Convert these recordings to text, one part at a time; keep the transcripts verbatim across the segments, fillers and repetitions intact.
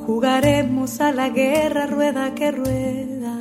jugaremos a la guerra rueda que rueda.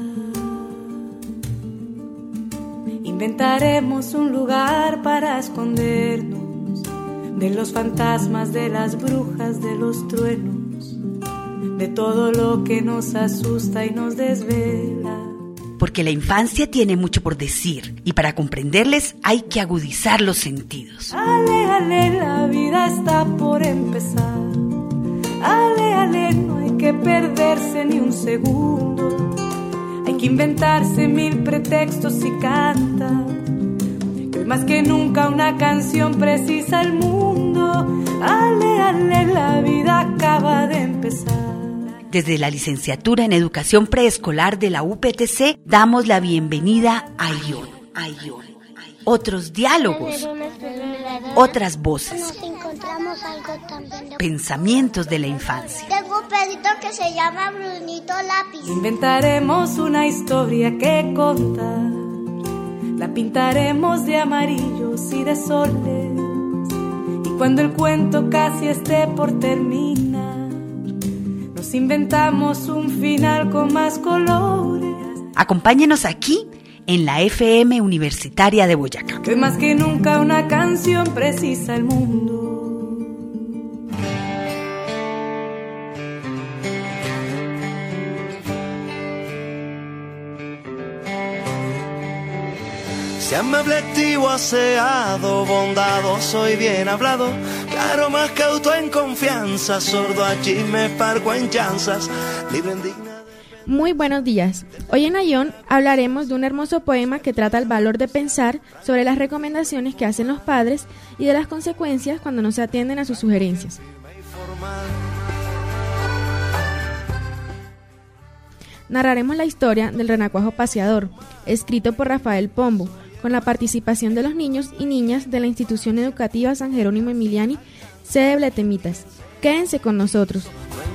Inventaremos un lugar para escondernos de los fantasmas, de las brujas, de los truenos, de todo lo que nos asusta y nos desvela. Porque la infancia tiene mucho por decir y para comprenderles hay que agudizar los sentidos. Ale, ale, la vida está por empezar. Ale, ale, no hay que perderse ni un segundo. Hay que inventarse mil pretextos y canta. Que hoy más que nunca una canción precisa el mundo. Ale, ale, la vida acaba de empezar. Desde la licenciatura en Educación Preescolar de la U P T C damos la bienvenida a Ion. A Ion. Otros diálogos, otras voces, pensamientos de la infancia. Tengo un perrito que se llama Brunito Lápiz. Inventaremos una historia que contar. La pintaremos de amarillos y de soles. Y cuando el cuento casi esté por terminar, nos inventamos un final con más colores. Acompáñenos aquí en la F M Universitaria de Boyacá. Que más que nunca una canción precisa el mundo. Sea amable, activo, aseado, bondadoso y bien hablado, claro, más cauto en confianza, sordo a chismes, parco en chanzas, libre en digna. Muy buenos días. Hoy en Ion hablaremos de un hermoso poema que trata el valor de pensar sobre las recomendaciones que hacen los padres y de las consecuencias cuando no se atienden a sus sugerencias. Narraremos la historia del renacuajo paseador, escrito por Rafael Pombo, con la participación de los niños y niñas de la institución educativa San Jerónimo Emiliani, sede Bletemitas. Quédense con nosotros.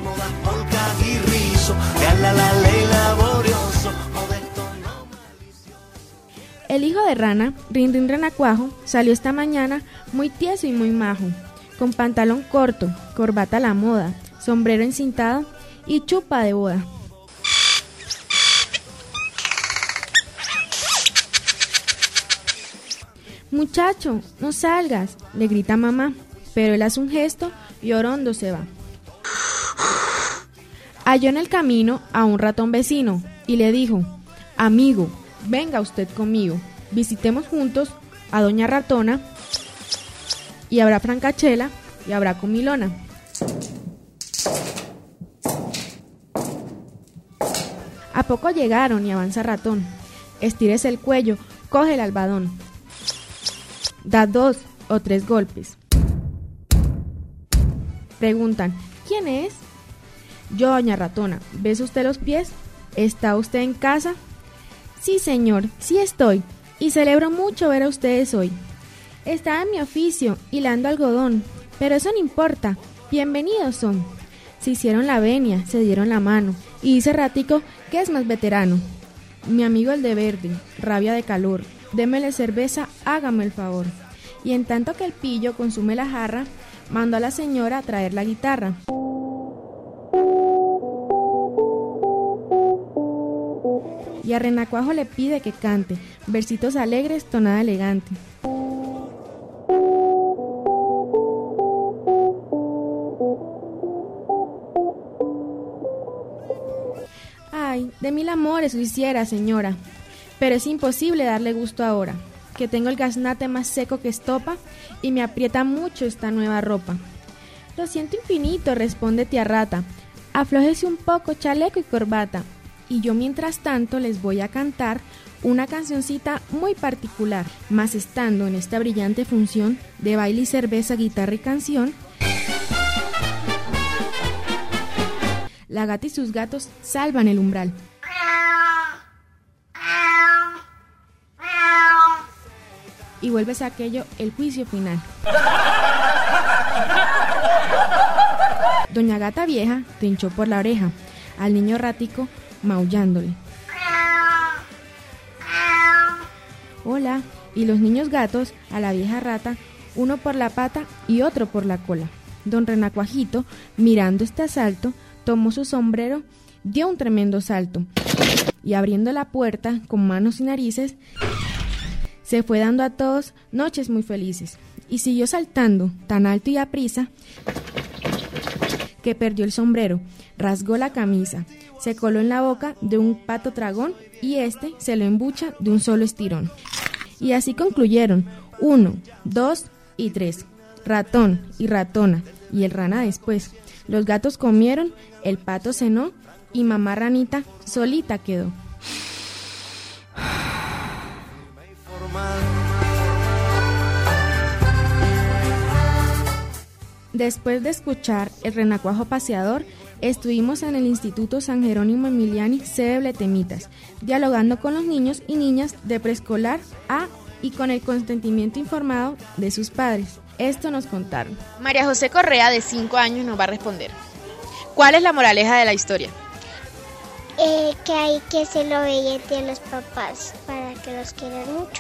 El hijo de Rana, Rin Rin Renacuajo, salió esta mañana muy tieso y muy majo, con pantalón corto, corbata a la moda, sombrero encintado y chupa de boda. «Muchacho, no salgas», le grita mamá, pero él hace un gesto y orondo se va. Halló en el camino a un ratón vecino y le dijo: «Amigo, venga usted conmigo, visitemos juntos a doña Ratona y habrá francachela y habrá comilona». A poco llegaron y avanza Ratón. Estírese el cuello, coge el albadón. Da dos o tres golpes. Preguntan: ¿quién es? Yo, doña Ratona. ¿Besa usted los pies? ¿Está usted en casa? Sí, señor, sí estoy, y celebro mucho ver a ustedes hoy. Estaba en mi oficio, hilando algodón, pero eso no importa, bienvenidos son. Se hicieron la venia, se dieron la mano, y dice Ratico que es más veterano. Mi amigo el de verde, rabia de calor, démele cerveza, hágame el favor. Y en tanto que el pillo consume la jarra, mandó a la señora a traer la guitarra. Y a Renacuajo le pide que cante versitos alegres, tonada elegante. Ay, de mil amores lo hiciera, señora, pero es imposible darle gusto ahora, que tengo el gaznate más seco que estopa y me aprieta mucho esta nueva ropa. Lo siento infinito, responde tía Rata, aflójese un poco chaleco y corbata, y yo mientras tanto les voy a cantar una cancioncita muy particular, más estando en esta brillante función de baile y cerveza, guitarra y canción. La gata y sus gatos salvan el umbral. Y vuelves a aquello el juicio final. Doña Gata Vieja trinchó por la oreja al niño Ratico maullándole. Hola, y los niños gatos a la vieja rata, uno por la pata y otro por la cola. Don Renacuajito, mirando este asalto, tomó su sombrero, dio un tremendo salto y abriendo la puerta con manos y narices, se fue dando a todos noches muy felices y siguió saltando tan alto y aprisa que perdió el sombrero, rasgó la camisa, se coló en la boca de un pato tragón y este se lo embucha de un solo estirón. Y así concluyeron, uno, dos y tres, ratón y ratona y el rana después. Los gatos comieron, el pato cenó y mamá ranita solita quedó. Después de escuchar el renacuajo paseador, estuvimos en el Instituto San Jerónimo Emiliani, sede Bletemitas, dialogando con los niños y niñas de preescolar A y con el consentimiento informado de sus padres. Esto nos contaron. María José Correa, de cinco años, nos va a responder. ¿Cuál es la moraleja de la historia? Eh, que hay que ser obediente a los papás para que los quieran mucho.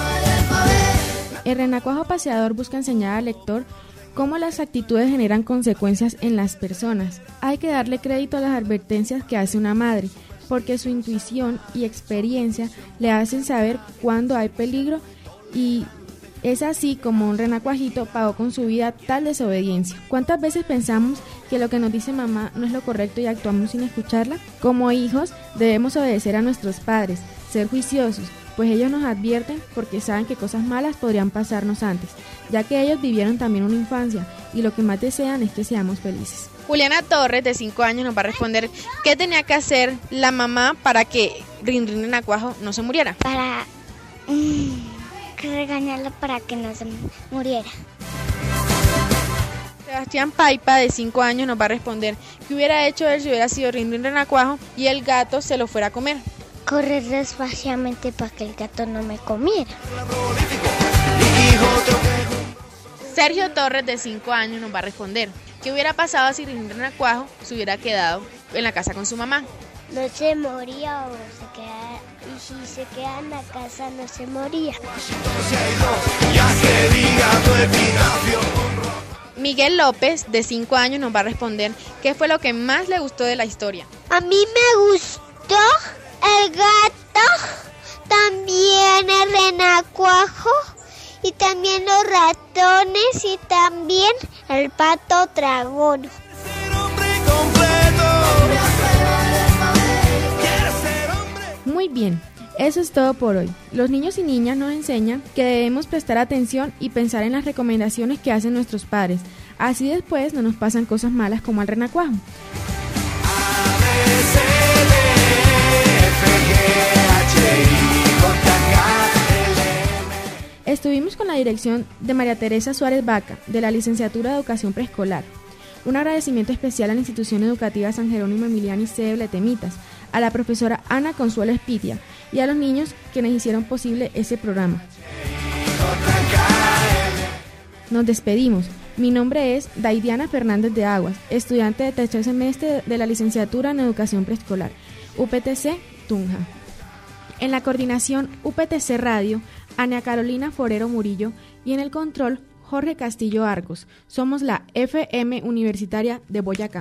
El renacuajo paseador busca enseñar al lector cómo las actitudes generan consecuencias en las personas. Hay que darle crédito a las advertencias que hace una madre, porque su intuición y experiencia le hacen saber cuándo hay peligro y es así como un renacuajito pagó con su vida tal desobediencia. ¿Cuántas veces pensamos que lo que nos dice mamá no es lo correcto y actuamos sin escucharla? Como hijos debemos obedecer a nuestros padres, ser juiciosos, pues ellos nos advierten porque saben que cosas malas podrían pasarnos antes, ya que ellos vivieron también una infancia y lo que más desean es que seamos felices. Juliana Torres, de cinco años, nos va a responder qué tenía que hacer la mamá para que Rin Rin Renacuajo no se muriera. Para mmm, regañarla para que no se muriera. Sebastián Paipa, de cinco años, nos va a responder qué hubiera hecho él si hubiera sido Rin Rin Renacuajo y el gato se lo fuera a comer. Correr despaciamente para que el gato no me comiera. Sergio Torres, de cinco años, nos va a responder qué hubiera pasado si Rin Rin Renacuajo se hubiera quedado en la casa con su mamá. No se moría o se queda, y si se queda en la casa no se moría. Miguel López, de cinco años, nos va a responder qué fue lo que más le gustó de la historia. A mí me gustó el gato, también el renacuajo y también los ratones y también el pato dragón. Muy bien, eso es todo por hoy. Los niños y niñas nos enseñan que debemos prestar atención y pensar en las recomendaciones que hacen nuestros padres. Así después no nos pasan cosas malas como al renacuajo. Estuvimos con la dirección de María Teresa Suárez Vaca, de la Licenciatura de Educación Preescolar. Un agradecimiento especial a la Institución Educativa San Jerónimo Emiliani, sede Bletemitas, a la profesora Ana Consuelo Espitia y a los niños quienes hicieron posible ese programa. Nos despedimos. Mi nombre es Daidiana Fernández de Aguas, estudiante de tercer semestre de la Licenciatura en Educación Preescolar, U P T C Tunja. En la coordinación U P T C Radio, Ana Carolina Forero Murillo y en el control, Jorge Castillo Argos. Somos la F M Universitaria de Boyacá.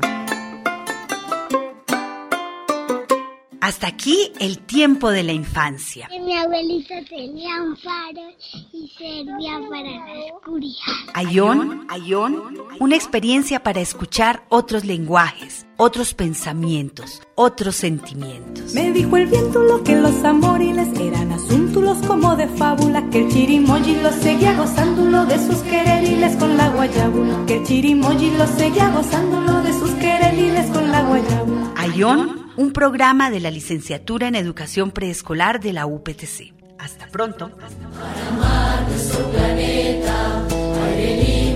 Hasta aquí el tiempo de la infancia. Mi abuelita tenía un faro y servía para la oscuridad. Ayón, Ayón, una experiencia para escuchar otros lenguajes, otros pensamientos, otros sentimientos. Me dijo el viento lo que los amoriles eran asuntos como de fábula, que el chirimoyi los seguía gozándolo de sus quereriles con la guayabula, que el chirimoyi los seguía gozándolo de sus quereriles con la guayabula. Ayón, un programa de la Licenciatura en Educación Preescolar de la U P T C. Hasta pronto. Para amar nuestro planeta, aire libre.